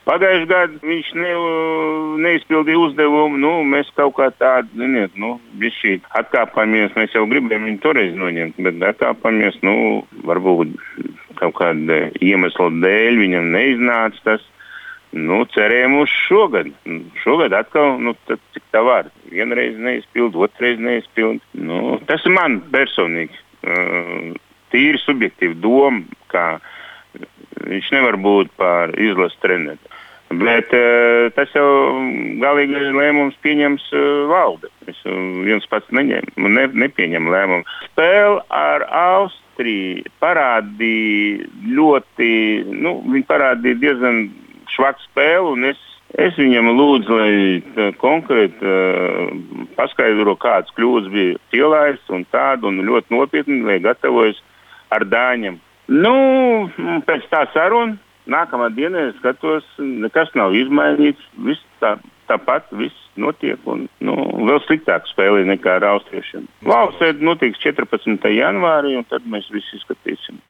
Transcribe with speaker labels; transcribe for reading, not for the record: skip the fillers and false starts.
Speaker 1: Pagājušajā gadā viņš neizpildīja uzdevumu, mēs kaut kā tādu, bišķī atkāpāmies, mēs jau gribējām viņu toreiz noņemt, bet atkāpāmies, varbūt kaut kāda iemesla dēļ viņam neiznāca tas. Cerējām uz šogad. Šogad atkal, tad cik tā var. Vienreiz neizpild, otrreiz neizpild. Tas ir man personīgi. Tīri subjektīva doma, ka viņš nevar būt par izlases treneri. Bet tas jau galīgais lēmums pieņems valde. Es viens pats nepieņem lēmumu. Spēle ar Austriju parādīja viņi parādīja diezgan švaku spēli, un es viņam lūdzu, lai konkrēti paskaidro, kādas kļūdas bija pielaists un tādu, un ļoti nopietni, lai gatavojas ar dāņiem. Pēc tā saruna nākamā dienā es skatos, nekas nav izmainīts, viss tāpat, viss notiek, un vēl sliktāk spēlē nekā ar austriešiem. Valsts sēde notiks 14. janvārī, un tad mēs visi skatīsim.